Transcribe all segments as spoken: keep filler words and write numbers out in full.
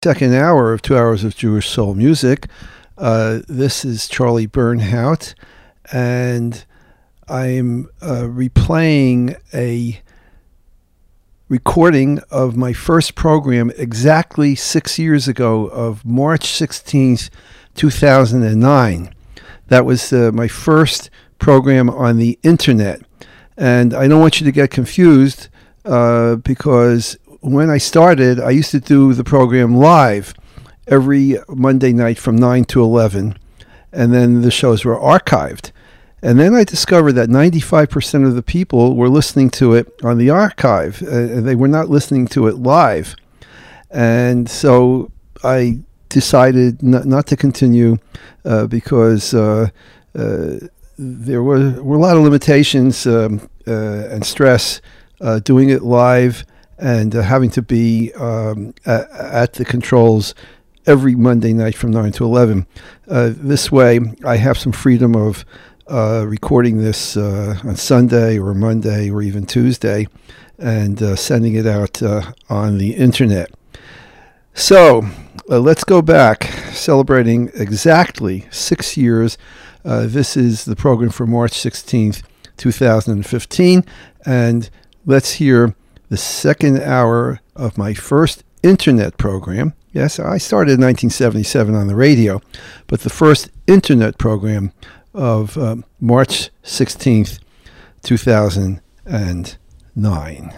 Second hour of two hours of Jewish soul music. Uh, this is Charlie Bernhout, and I'm uh, replaying a recording of my first program exactly six years ago of March sixteenth, two thousand nine. That was uh, my first program on the internet. And I don't want you to get confused uh, because when I started, I used to do the program live every Monday night from nine to eleven, and then the shows were archived. And then I discovered that ninety-five percent of the people were listening to it on the archive. Uh, they were not listening to it live. And so I decided not, not to continue uh, because uh, uh, there were, were a lot of limitations um, uh, and stress uh, doing it live and uh, having to be um, at, at the controls every Monday night from nine to eleven. Uh, this way, I have some freedom of uh, recording this uh, on Sunday or Monday or even Tuesday and uh, sending it out uh, on the internet. So, uh, let's go back, celebrating exactly six years. Uh, this is the program for March sixteenth, two thousand fifteen, and let's hear the second hour of my first internet program. Yes, I started in nineteen seventy-seven on the radio, but the first internet program of um, March sixteenth, two thousand nine.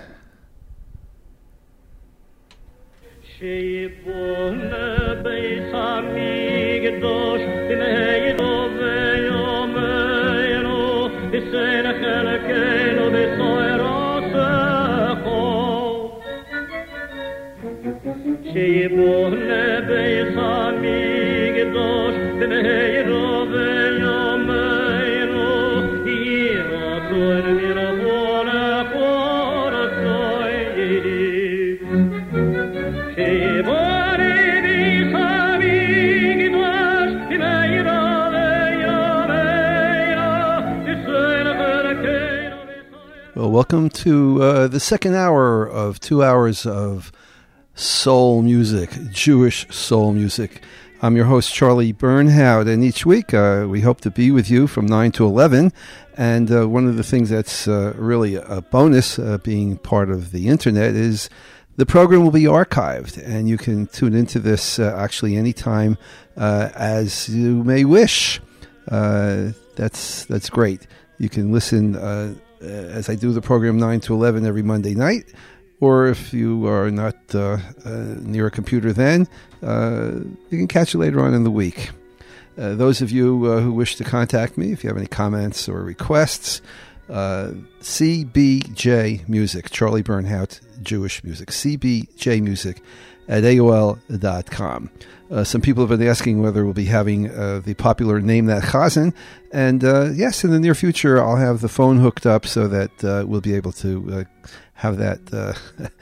Well, welcome to uh, the second hour of two hours of soul music, Jewish soul music. I'm your host, Charlie Bernhout, and each week uh, we hope to be with you from nine to eleven. And uh, one of the things that's uh, really a bonus uh, being part of the internet is the program will be archived, and you can tune into this uh, actually anytime uh, as you may wish. Uh, that's that's great. You can listen uh, as I do the program nine to eleven every Monday night, or if you are not uh, uh, near a computer then, uh, you can catch it later on in the week. Uh, those of you uh, who wish to contact me, if you have any comments or requests, uh, C B J Music, Charlie Bernhout, Jewish Music, C B J Music at A O L dot com. Uh, some people have been asking whether we'll be having uh, the popular Name That Chazan, and uh, yes, in the near future I'll have the phone hooked up so that uh, we'll be able to uh, have that, uh,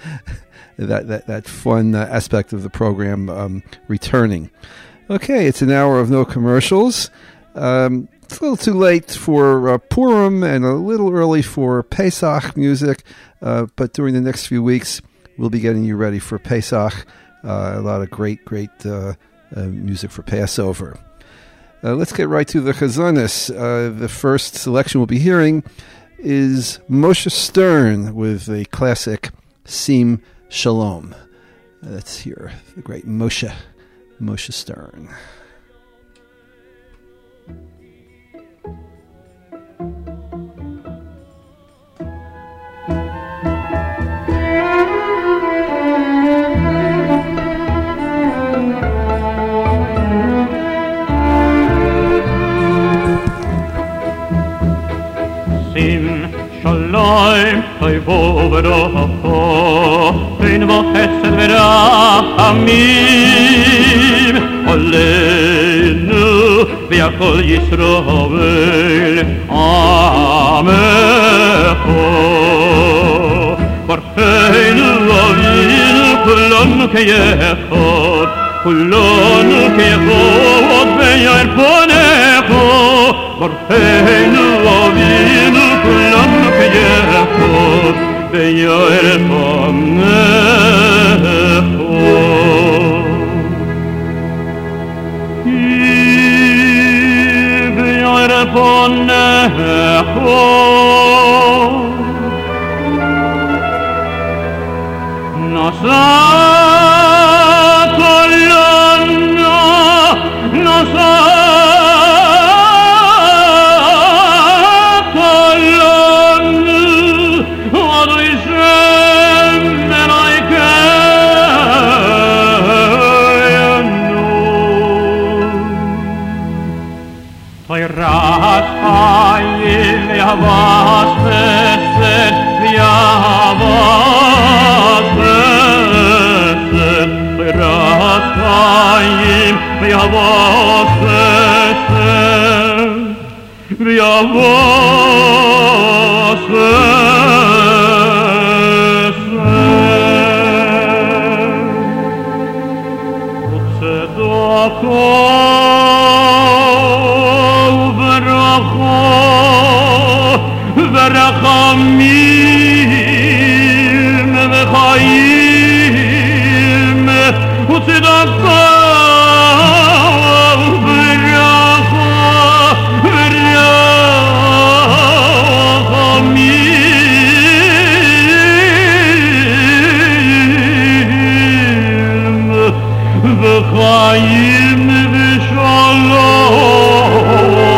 that that that fun uh, aspect of the program um, returning. Okay, it's an hour of no commercials. Um, it's a little too late for uh, Purim and a little early for Pesach music, uh, but during the next few weeks we'll be getting you ready for Pesach. Uh, a lot of great, great uh, uh, music for Passover. Uh, let's get right to the Chazonis. Uh, the first selection we'll be hearing is Moshe Stern with a classic Sim Shalom. Uh, let's hear the great Moshe, Moshe Stern. Sim Shalom, Toivo v'rocho, Ein v'chesed v'rachamim, Aleinu v'yakol Yisroel, Amecho. Barcheinu avinu kulanu keyechot, kulanu keyechot v'yair ponecho, Barcheinu avinu kulanu keyechot v'yair ponecho. ponecho Nosa colonna Nosa Ras hayim yavas beset yavas beset Ras hayim yavas beset yavas beset Tzedakah ורחמים וחיים וצדקה וברכה ורחמים וחיים ושלום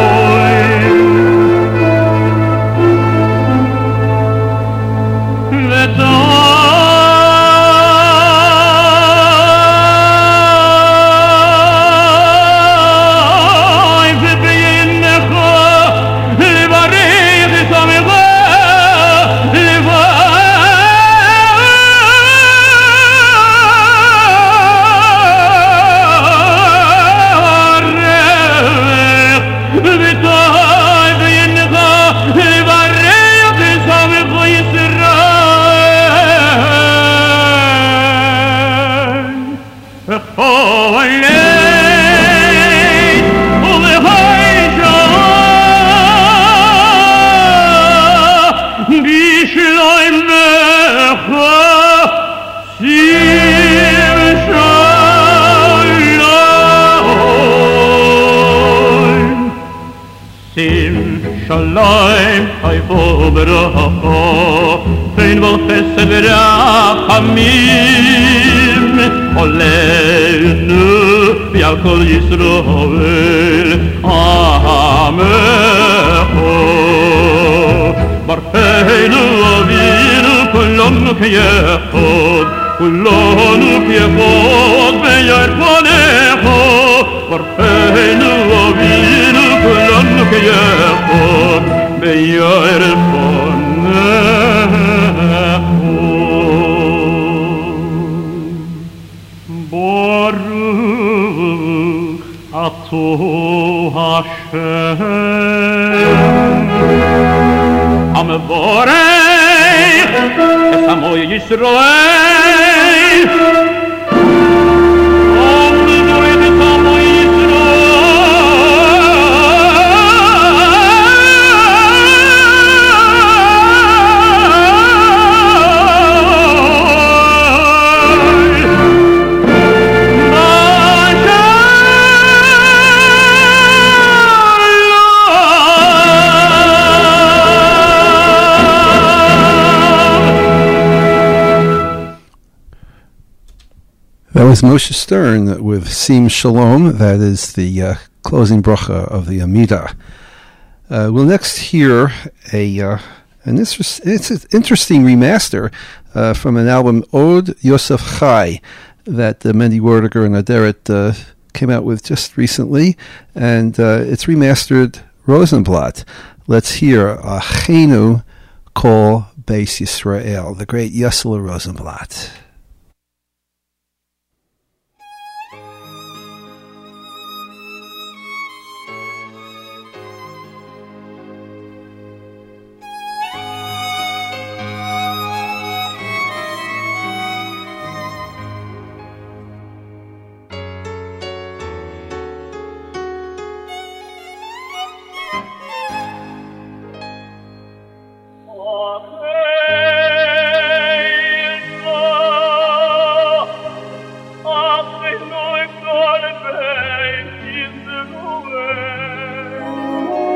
Shalom, hayfo beracha, fein vol chesed verachamim, oleinu v'al kol Yisrael, amecho. Barcheinu avinu kulonu k'yechod, kulonu k'yechod be'yar ponecho. Barcheinu avinu kulonu k'yechod, be'yar ponecho. Baruch ato Hashem, Hamevorech es Amo Yisrael. Hamevorech es Amo That was Moshe Stern with Sim Shalom. That is the uh, closing bracha of the Amidah. Uh, we'll next hear a uh, an it's, it's an interesting remaster uh, from an album Od Yosef Chai that uh, Mendy Werdiger and Aderet uh, came out with just recently, and uh, it's remastered Rosenblatt. Let's hear Achenu Kol Beis Yisrael, the great Yossele Rosenblatt. Ach, ich nur in Gold, in the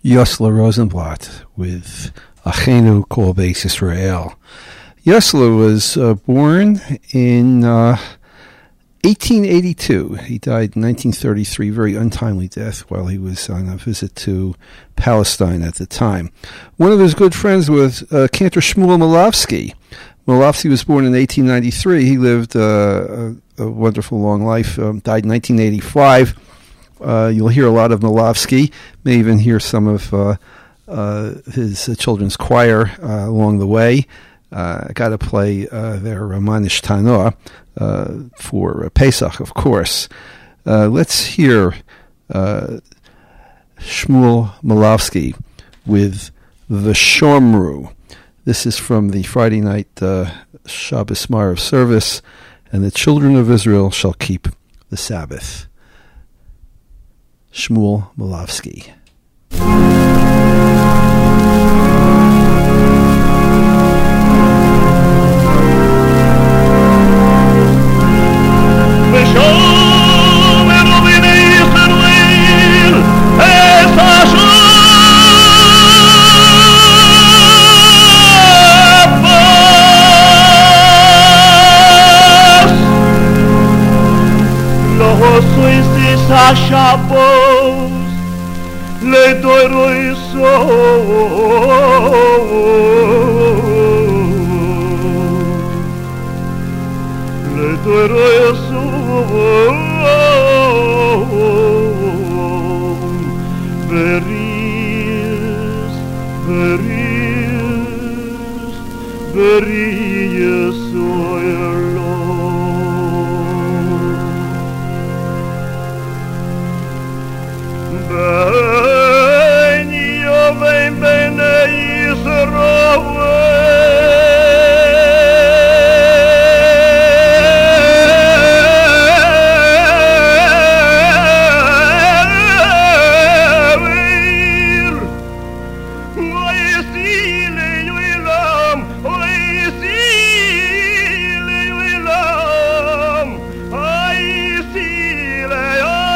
Yosla Rosenblatt with Achenu Kol Beis Yisrael. Yosla was uh, born in uh, eighteen eighty-two. He died in nineteen thirty-three, very untimely death while he was on a visit to Palestine at the time. One of his good friends was uh, Cantor Shmuel Molavsky. Molavsky was born in eighteen ninety-three. He lived uh, a, a wonderful long life, um, died in nineteen eighty-five. Uh, you'll hear a lot of Molavsky, may even hear some of uh, uh, his uh, children's choir uh, along the way. I uh, got to play uh, their Ramanish Tanoah uh, for uh, Pesach, of course. Uh, let's hear uh, Shmuel Molavsky with the Shomru. This is from the Friday night uh, Shabbos Marav service, and the children of Israel shall keep the Sabbath. Shmuel Molavsky. Shabbos le doroi so le doroi so veris veris veris so Ben Yovem Ben Yisroel Oisile Yulam Oisile Yulam Oisile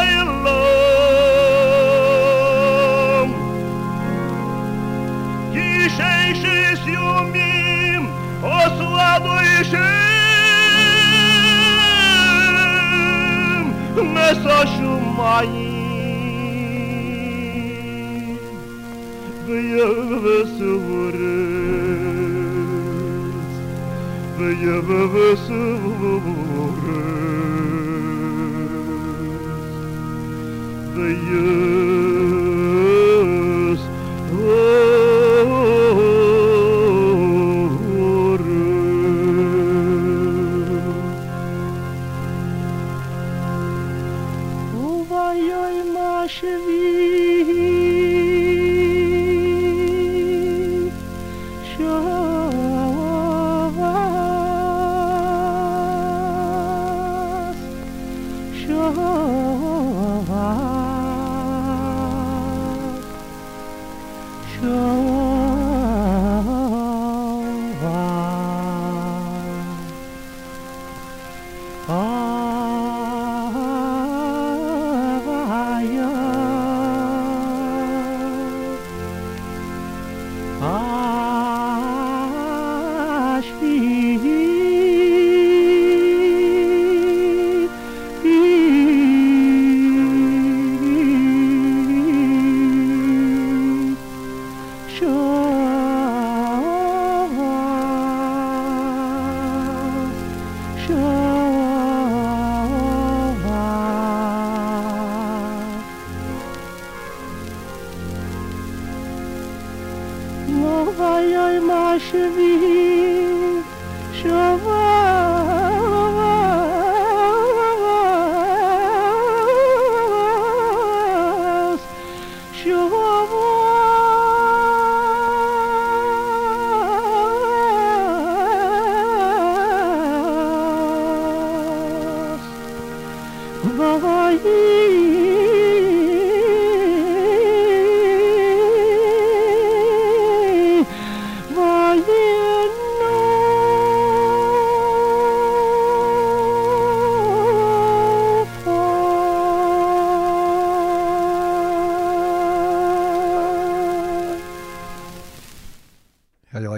Sheshes yomim oslado ishem mesashumayim v'yevesuvores v'yevesuvores v'yes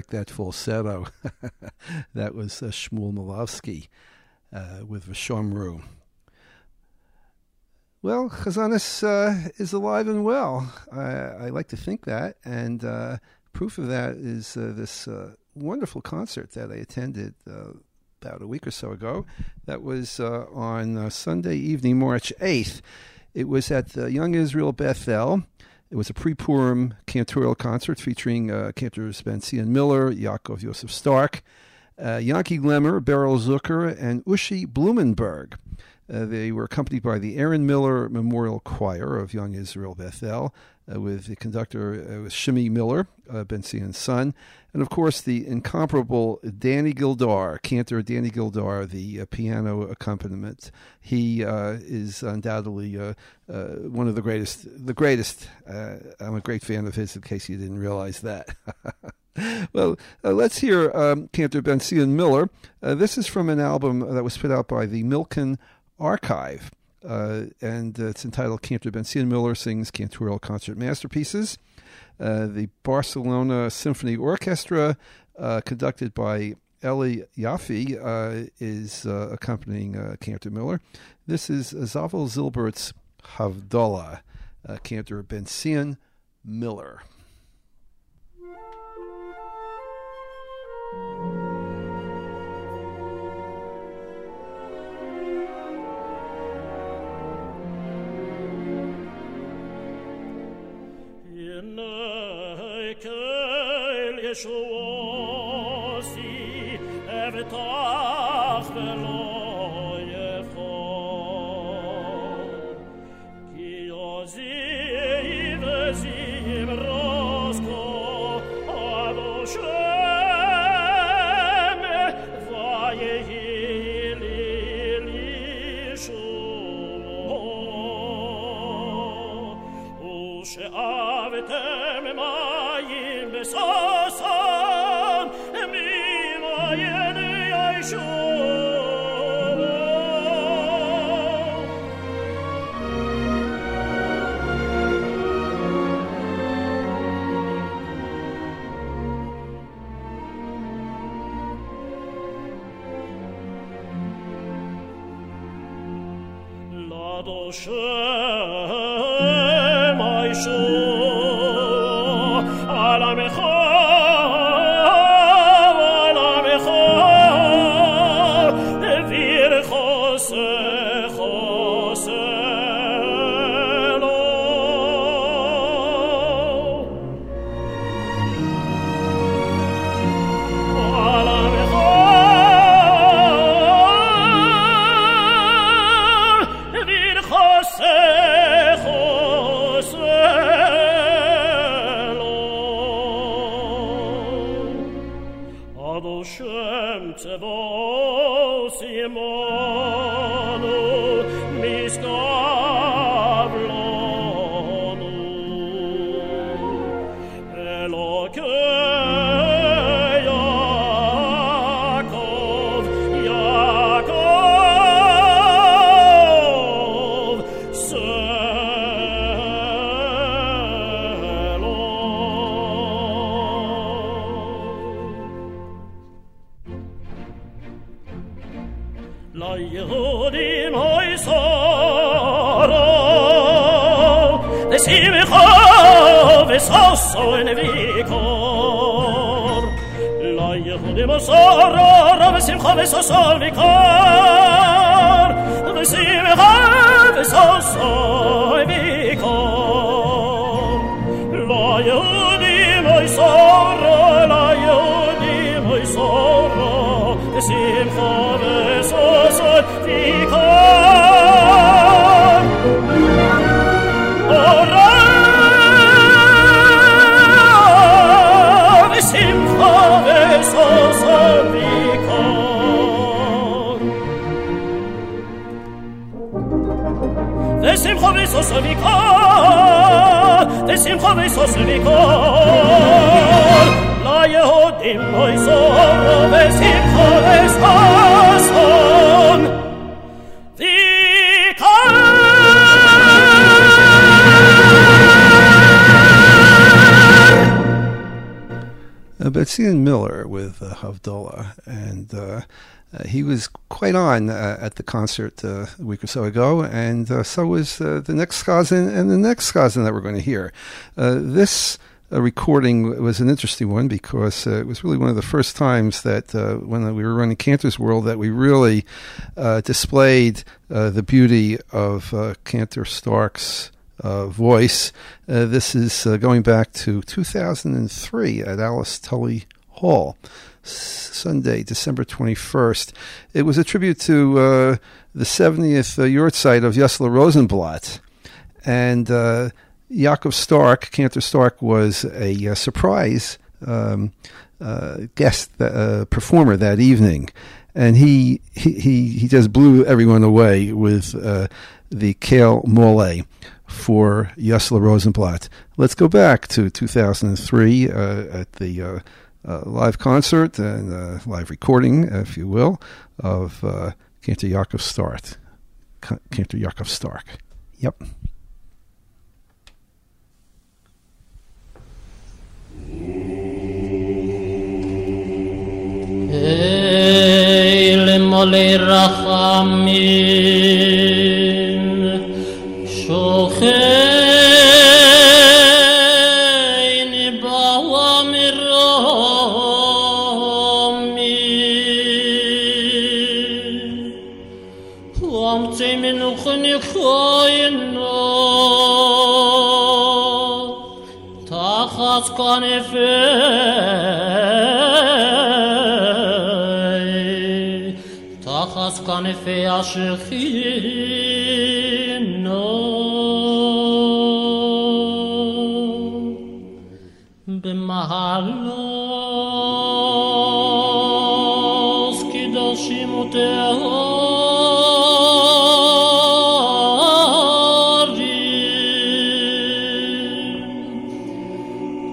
that falsetto. That was uh, Shmuel Malowski uh, with V'Shomru. Well, Chazanis uh, is alive and well. I, I like to think that, and uh, proof of that is uh, this uh, wonderful concert that I attended uh, about a week or so ago. That was uh, on uh, Sunday evening, March eighth. It was at the Young Israel Bethel. It was a pre-Purim cantorial concert featuring uh, cantors Ben-Zion Miller, Yaakov Yosef Stark, uh, Yanki Glemmer, Beryl Zucker, and Ushi Blumenberg. Uh, they were accompanied by the Aaron Miller Memorial Choir of Young Israel Bethel, uh, with the conductor uh, Shimi Miller, uh, Ben-Zion's son, and of course the incomparable Danny Gildar, cantor Danny Gildar, the uh, piano accompaniment. He uh, is undoubtedly uh, uh, one of the greatest. The greatest. Uh, I'm a great fan of his, in case you didn't realize that. Well, uh, let's hear um, cantor Ben-Zion Miller. Uh, this is from an album that was put out by the Milken Archive, uh, and uh, it's entitled Cantor Ben-Zion Miller Sings Cantorial Concert Masterpieces. Uh, the Barcelona Symphony Orchestra, uh, conducted by Eli Yaffe, uh, is uh, accompanying uh, Cantor Miller. This is Zavel Zilbert's Havdalah, uh, Cantor Ben-Zion Miller. Yeshuosi evtach velo yechol ki yozi vezim rosko ado shem vayehi li lishuo ushe'avtem mayim besosan mimayen yeshuo. Lado Shem Yeshua ala mechol ala mechol vir chose chose lo ala mechol vir chose chose Shem Tzevos Yimonu Miskavlonu Elokei Yaakov Yaakov Selo. La Yehudim hoysoro V'simcha v'soso v'vikor La Yehudim hoysoro V'simcha v'soso v'vikor V'simcha v'soso v'vikor La Yehudim hoysoro La Yehudim hoysoro V'simcha v'soso v'vikor Ora v'simcha v'soso v'vikor V'simcha v'soso v'vikor V'simcha v'soso v'vikor La Yehudim hoysoro V'simcha v'soso Zion Miller with uh, Havdalah, and uh, uh, he was quite on uh, at the concert uh, a week or so ago, and uh, so was uh, the next chazan and the next chazan that we're going to hear. Uh, this uh, recording was an interesting one because uh, it was really one of the first times that uh, when we were running Cantor's World that we really uh, displayed uh, the beauty of uh, Cantor Stark's Uh, voice. Uh, this is uh, going back to two thousand three at Alice Tully Hall, S- Sunday, December twenty-first. It was a tribute to uh, the seventieth uh, yahrzeit of Yossele Rosenblatt. And uh, Yaakov Stark, Cantor Stark, was a uh, surprise um, uh, guest uh, performer that evening. And he, he, he, he just blew everyone away with uh, the Kale Mole for Yossele Rosenblatt. Let's go back to two thousand three uh, at the uh, uh, live concert and uh, live recording, if you will, of uh, Cantor Yaakov Stark. Cantor Yaakov Stark. Yep. Eile Mole Rachamim Shocheini Bawa Miromi Uamtei Menuchni Choyno Tachat Kanefei Tachat Kanefei Ashechino B'mahalos Kidoshim Utehorim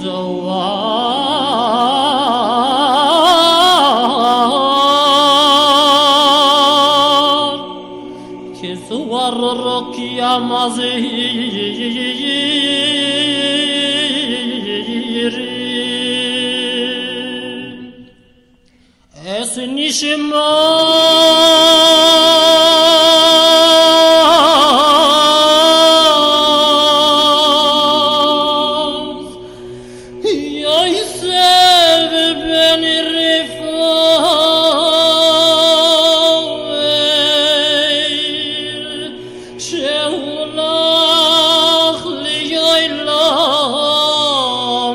Kizoar Kizoar Rokia Mazehir Es nishma Yosef ben Refael Sheulach liyolam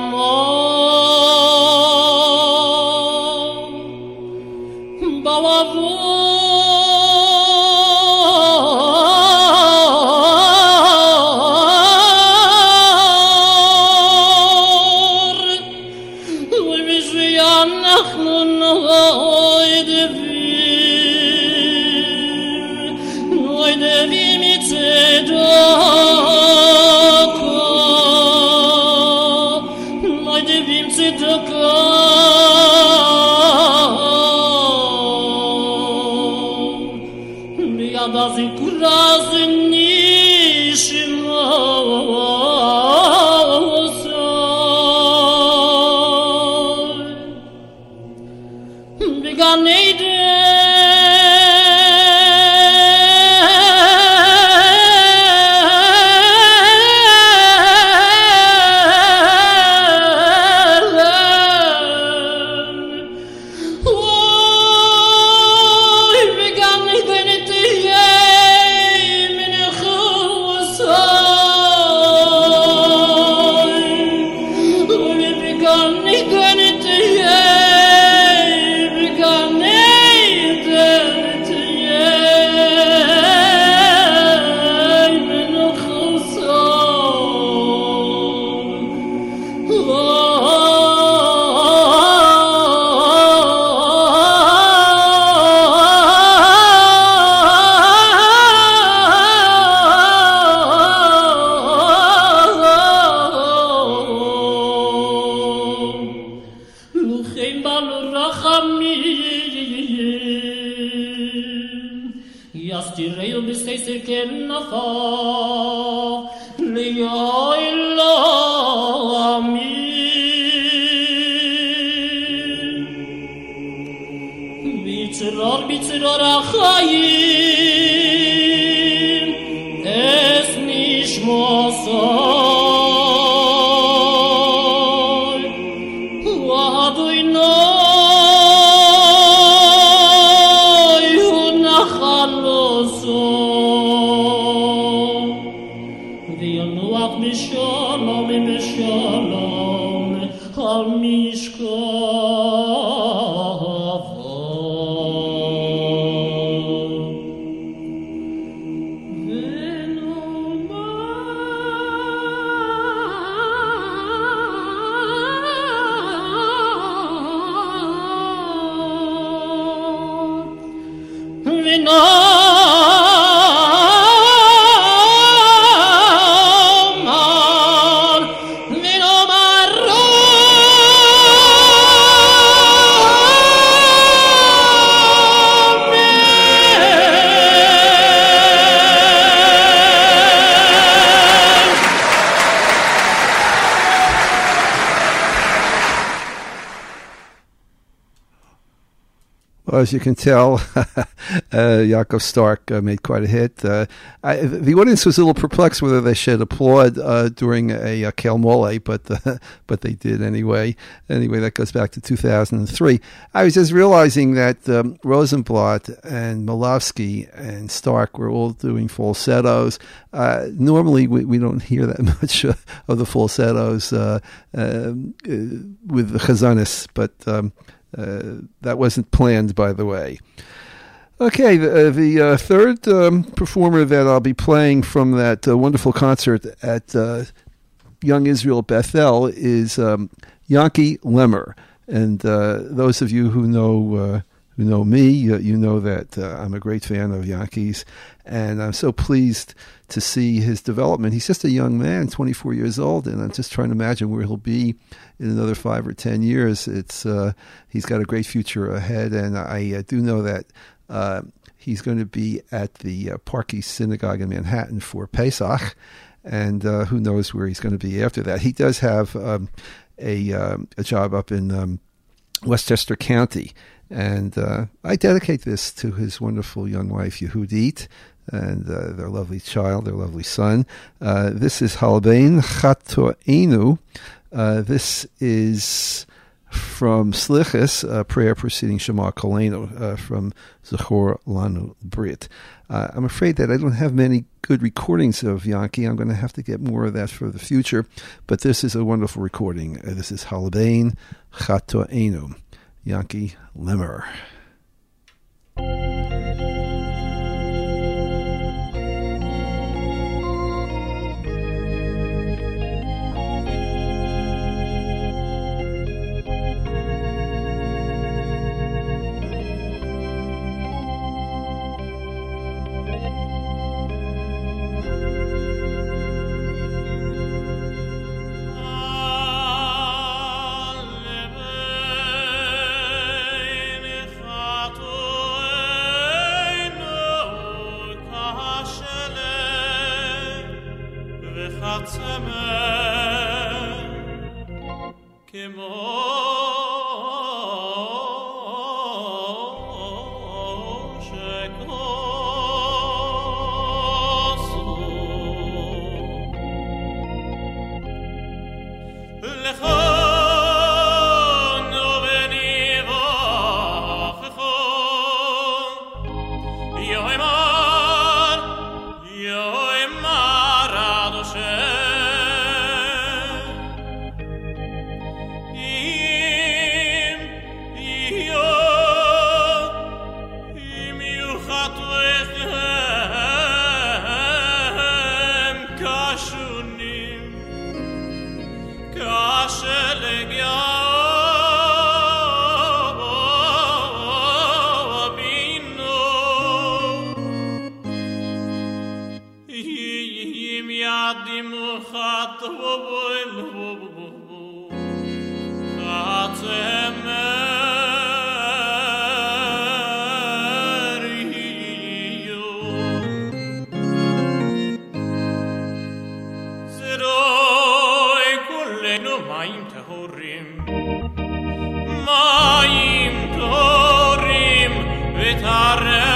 מדבר החיים אס נשמו סוי ואדוי נוי ונחלו סוי וינוח משלום משלום על As you can tell, uh, Yaakov Stark uh, made quite a hit. Uh, I, the audience was a little perplexed whether they should applaud uh, during a, a Kel Mole, but uh, but they did anyway. Anyway, that goes back to two thousand three. I was just realizing that um, Rosenblatt and Malofsky and Stark were all doing falsettos. Uh, normally, we, we don't hear that much uh, of the falsettos uh, uh, with the Chazanis, but um, Uh, that wasn't planned, by the way. Okay, the, uh, the uh, third um, performer that I'll be playing from that uh, wonderful concert at uh, Young Israel Bethel is um, Yanky Lemmer. And uh, those of you who know uh, who know me, uh, you know that uh, I'm a great fan of Yankees, and I'm so pleased to see his development. He's just a young man, twenty-four years old, and I'm just trying to imagine where he'll be in another five or ten years. It's uh, he's got a great future ahead, and I uh, do know that uh, he's going to be at the uh, Park East Synagogue in Manhattan for Pesach, and uh, who knows where he's going to be after that. He does have um, a um, a job up in um, Westchester County, and uh, I dedicate this to his wonderful young wife Yehudit and uh, their lovely child, their lovely son. Uh, this is Halabein Chatoenu. Uh, this is from Slichus, a prayer preceding Shema Kolenu, uh, from Zechor Lanu Brit. Uh, I'm afraid that I don't have many good recordings of Yankee. I'm going to have to get more of that for the future, but this is a wonderful recording. Uh, this is Halabein Chatoenu, Yanky Lemmer. Mayim torim v'tarem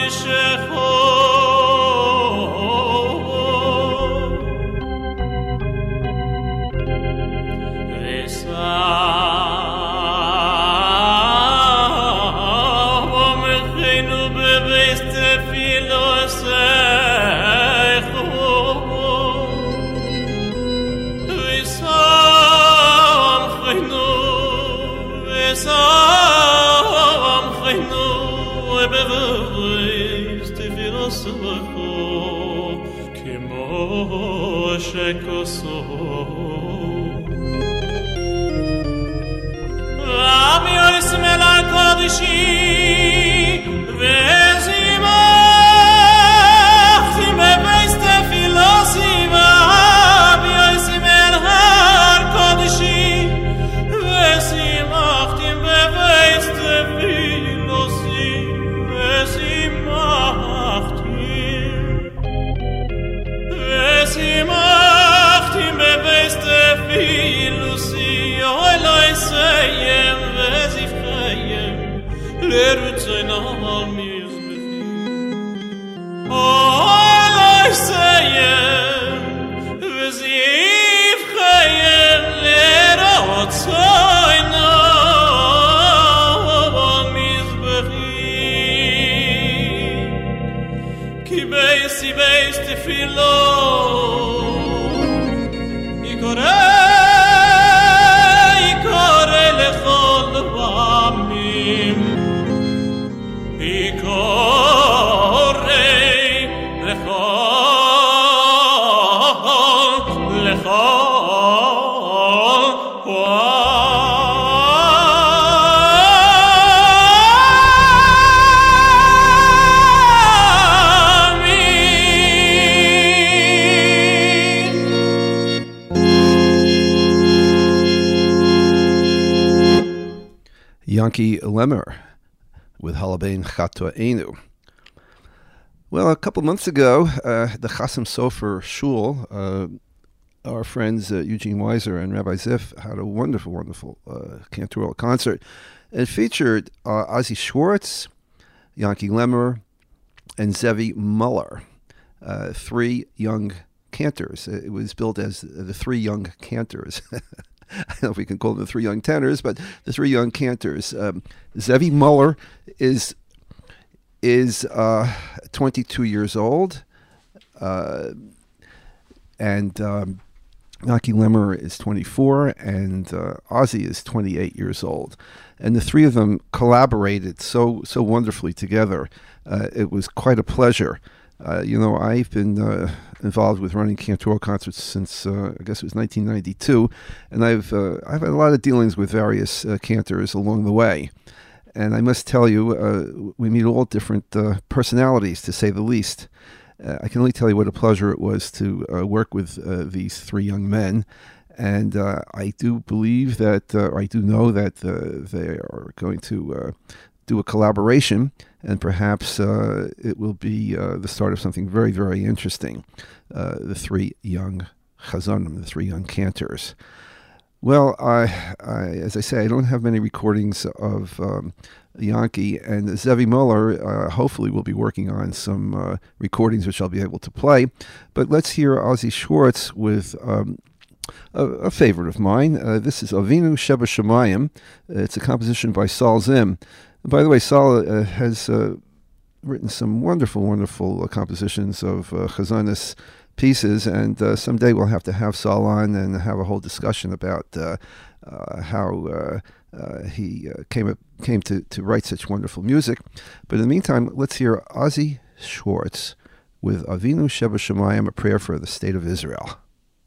Yanki Lemmer with Halabein Chatoenu. Well, a couple months ago, uh, the Chasam Sofer Shul, uh, our friends uh, Eugene Weiser and Rabbi Ziff had a wonderful, wonderful uh, cantoral concert. It featured uh, Ozzy Schwartz, Yanki Lemmer, and Zevi Muller, uh, three young cantors. It was billed as the three young cantors. I don't know if we can call them the three young tenors, but the three young cantors. Um, Zevi Muller is is uh, twenty-two years old, uh, and um, Yanki Lemmer is twenty-four, and uh, Ozzy is twenty-eight years old. And the three of them collaborated so so wonderfully together. Uh, it was quite a pleasure. Uh, you know, I've been uh, involved with running cantoral concerts since uh, I guess it was nineteen ninety-two, and I've uh, I've had a lot of dealings with various uh, cantors along the way. And I must tell you, uh, we meet all different uh, personalities, to say the least. Uh, I can only tell you what a pleasure it was to uh, work with uh, these three young men. And uh, I do believe that, uh, or I do know that uh, they are going to uh, do a collaboration, and perhaps uh, it will be uh, the start of something very, very interesting. Uh, the three young chazonim, the three young cantors. Well, I, I, as I say, I don't have many recordings of um, Yanki, and Zevi Muller uh, hopefully will be working on some uh, recordings which I'll be able to play. But let's hear Ozzy Schwartz with um, a, a favorite of mine. Uh, this is Avinu Sheba Shemayim. It's a composition by Saul Zim. And by the way, Saul uh, has uh, written some wonderful, wonderful uh, compositions of uh, chazonis pieces, and uh, someday we'll have to have Saul on and have a whole discussion about uh, uh, how uh, uh, he uh, came up, came to, to write such wonderful music. But in the meantime, let's hear Ozzy Schwartz with Avinu Sheba Shemayim, a prayer for the state of Israel.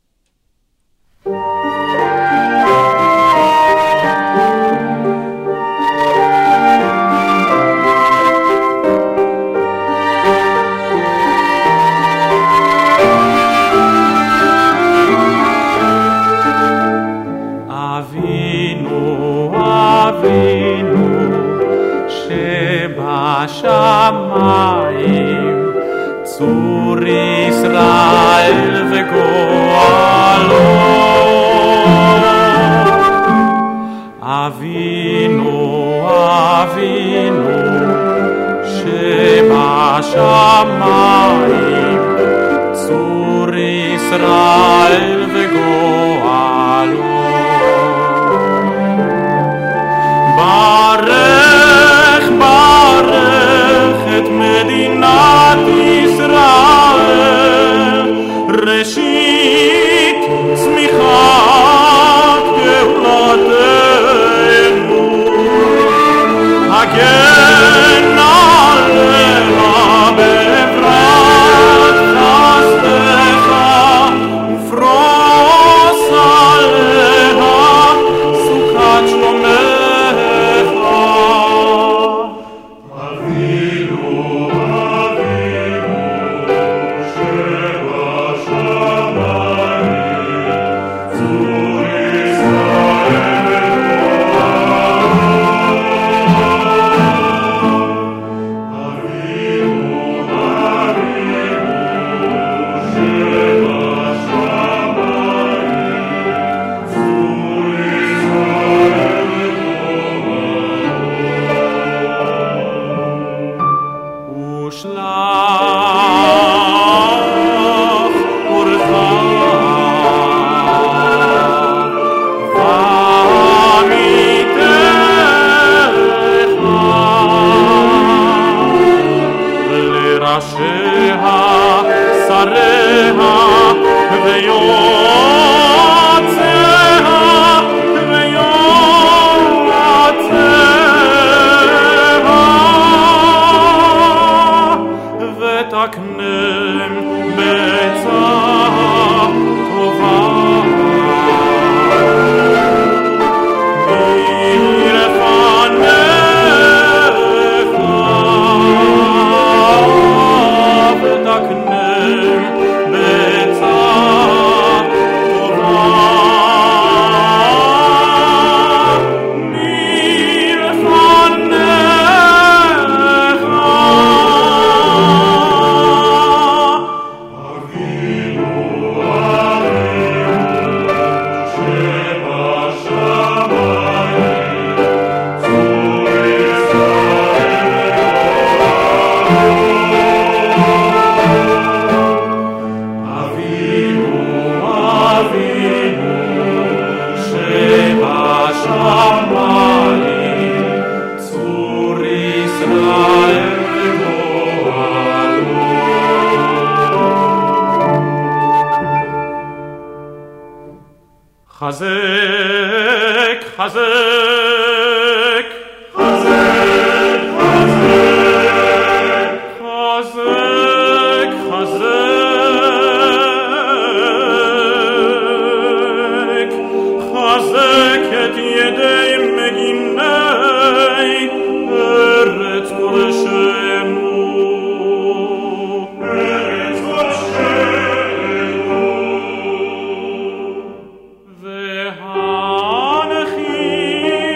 השמיים צור ישראל וגואלו אבינו אבינו שבשמיים צור ישראל וגואלו. ברך ברך את מדינת ישראל, ראשית צמיחת גאולתנו, הגן עליה בעברת חסדך ופרוס עליה סוכת שלומך. אבינו אבינו שבשמיים צור ישראל חזק, חזק, חזק, חזק, חזק, חזק את ידי מגיני ארץ קודשנו, ארץ קודשנו. והנחי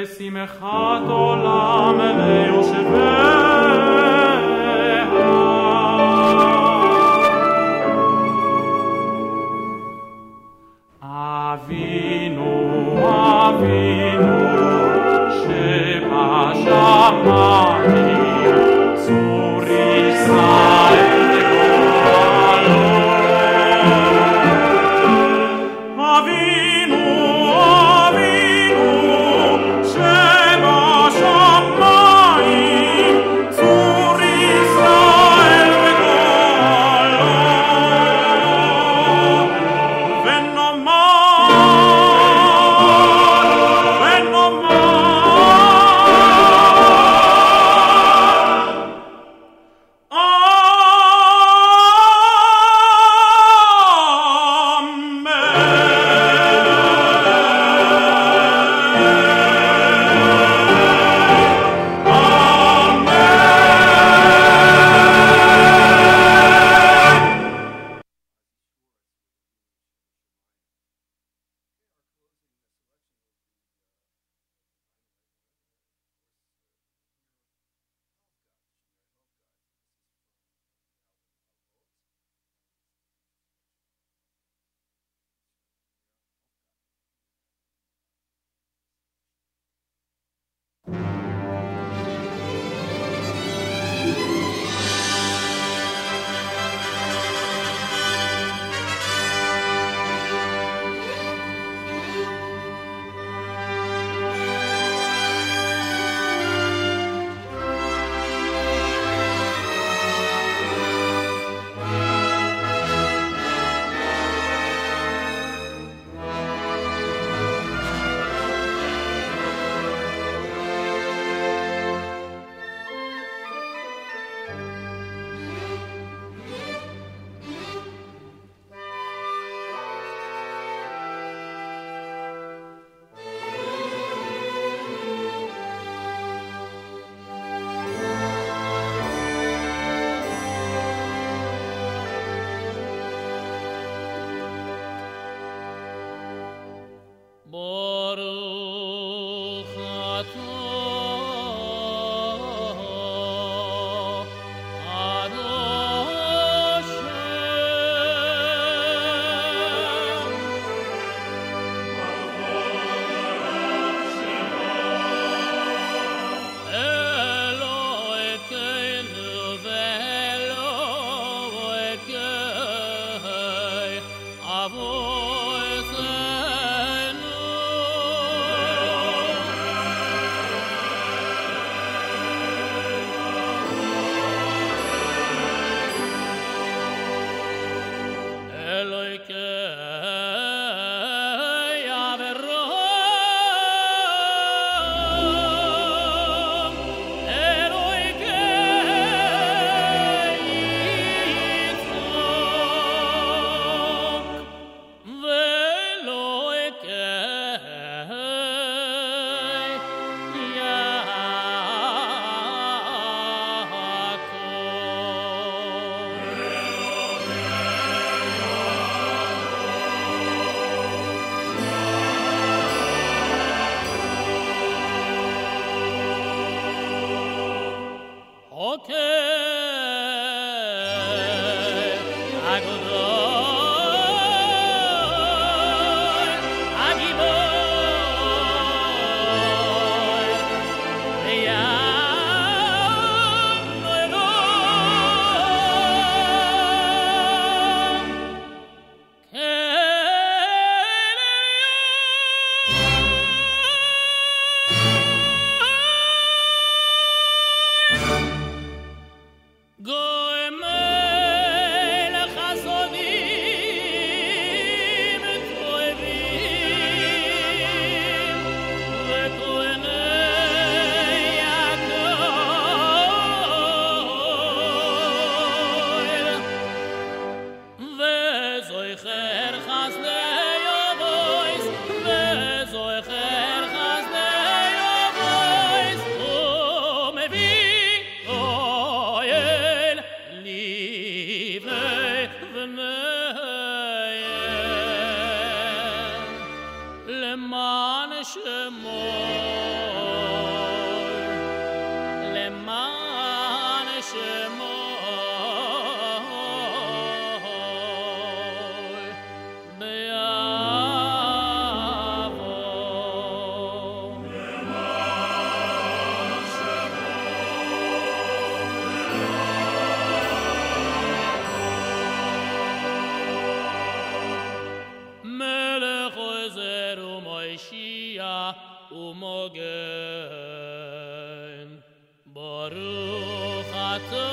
ושמחת עולם ליושביה. אבינו, אבינו, שבשמיים, צור ישראל לגואלו. אבינו, אבינו, שבשמיים, צור ישראל לגואלו. ונאמר, ונאמר, ברוך אתה למען שמו ומוגן ברוך אתה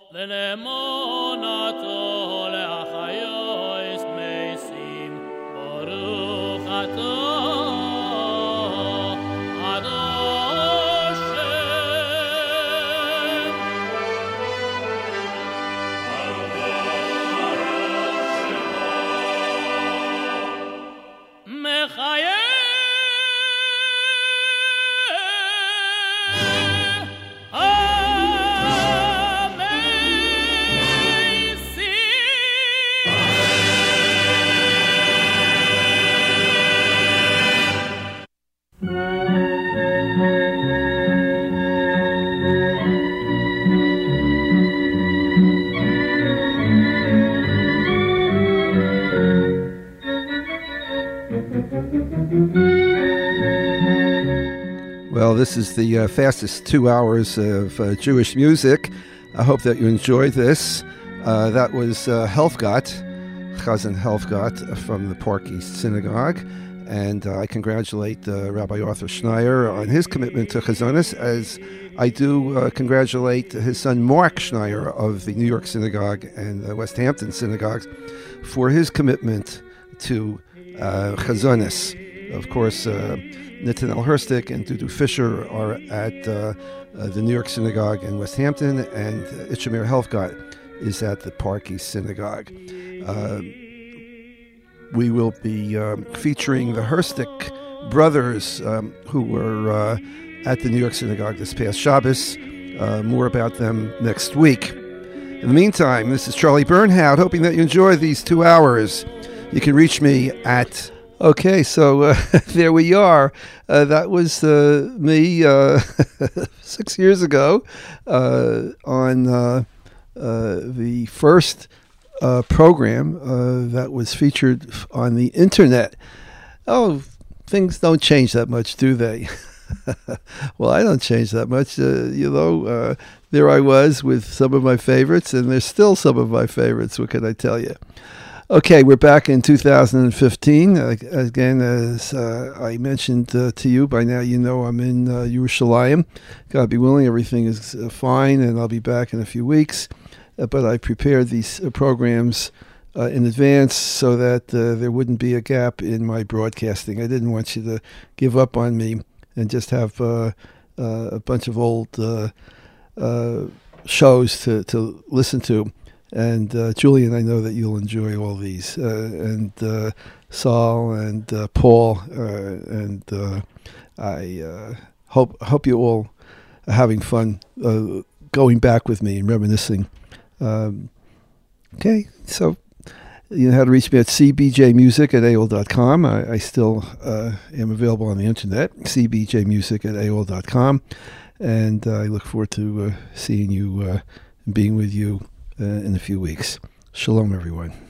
ולאמונתו לאחיוס משים ברוך אתה Well, this is the uh, fastest two hours of uh, Jewish music. I hope that you enjoyed this. Uh, that was uh, Helfgot, Chazan Helfgot from the Park East Synagogue. And uh, I congratulate uh, Rabbi Arthur Schneier on his commitment to Chazonis, as I do uh, congratulate his son Mark Schneier of the New York Synagogue and the West Hampton Synagogues for his commitment to uh, Chazonis. Of course, uh, Nathaniel Herstick and Dudu Fisher are at uh, uh, the New York Synagogue in West Hampton, and uh, Itchamir Helfgot is at the Park East Synagogue. Uh, we will be um, featuring the Herstick brothers, um, who were uh, at the New York Synagogue this past Shabbos. Uh, more about them next week. In the meantime, this is Charlie Bernhout, hoping that you enjoy these two hours. You can reach me at... Okay, so uh, there we are. Uh, that was uh, me uh, six years ago uh, on uh, uh, the first uh, program uh, that was featured on the internet. Oh, things don't change that much, do they? Well, I don't change that much. Uh, you know, uh, there I was with some of my favorites, and there's still some of my favorites. What can I tell you? Okay, we're back in two thousand fifteen. Uh, again, as uh, I mentioned uh, to you, by now you know I'm in uh, Yerushalayim. God be willing, everything is uh, fine, and I'll be back in a few weeks. Uh, but I prepared these uh, programs uh, in advance so that uh, there wouldn't be a gap in my broadcasting. I didn't want you to give up on me and just have uh, uh, a bunch of old uh, uh, shows to, to listen to. And uh, Julian, I know that you'll enjoy all these, uh, and uh, Saul and uh, Paul, uh, and uh, I uh, hope hope you all are having fun uh, going back with me and reminiscing. Um, okay, so you know how to reach me at c b j music at a o l dot com. I, I still uh, am available on the internet, c b j music at a o l dot com, and uh, I look forward to uh, seeing you, uh, and being with you. Uh, in a few weeks. Shalom, everyone.